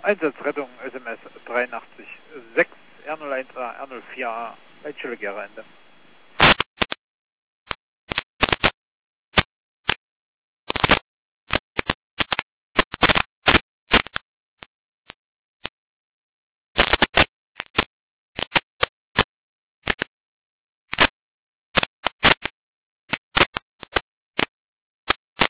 Einsatzrettung SMS 83 6 R01A R04A bei Chile Gera Ende.